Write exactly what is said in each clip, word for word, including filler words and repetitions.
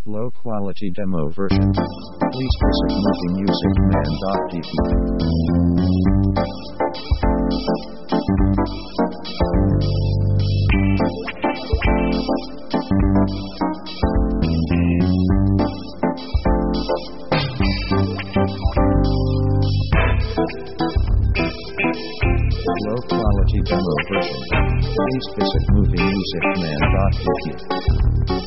Low quality demo version. Please visit movie music man dot d b. Low quality demo version. Please visit movie music man dot d b.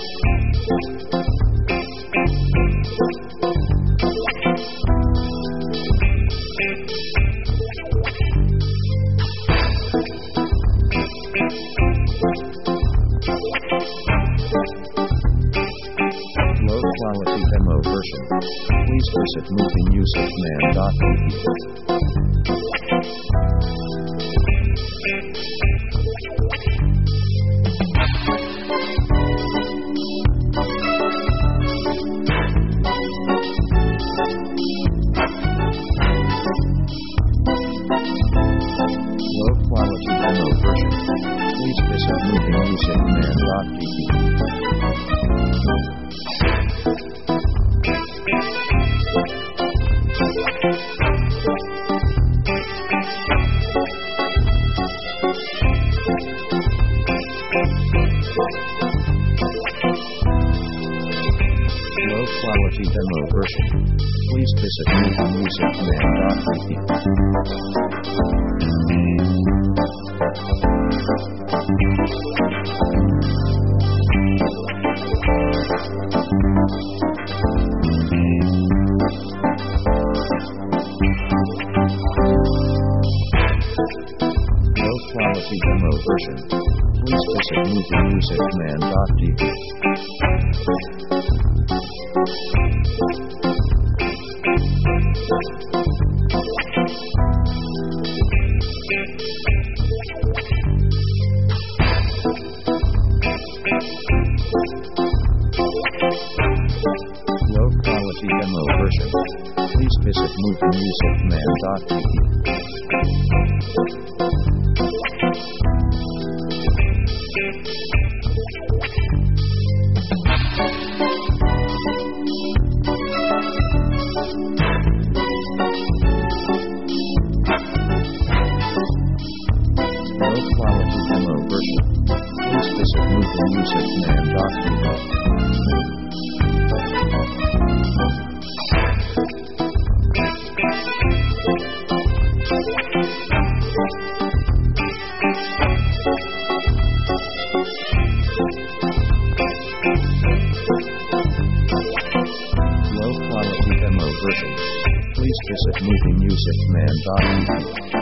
Low quality demo version. Please visit movie music man dot d b. Low quality demo version. Please visit movie music man dot d b. Low quality demo version. Please visit movie music man dot d b. Low quality demo version. Please visit movie music man dot d b. Low quality demo version. Please visit movie music man dot d b. Low quality demo version. Please visit movie music man dot d b. Low quality demo version. Please visit movie music man dot d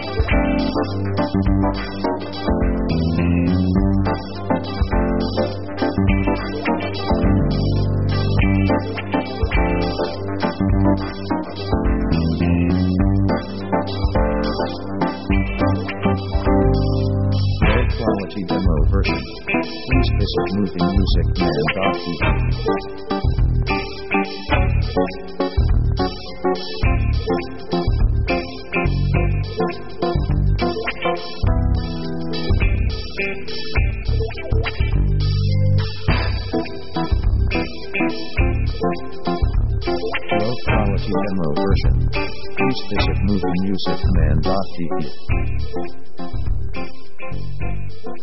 Low quality demo version. Please visit movie music man dot d b. Low quality demo version. Please visit movie music man dot d b.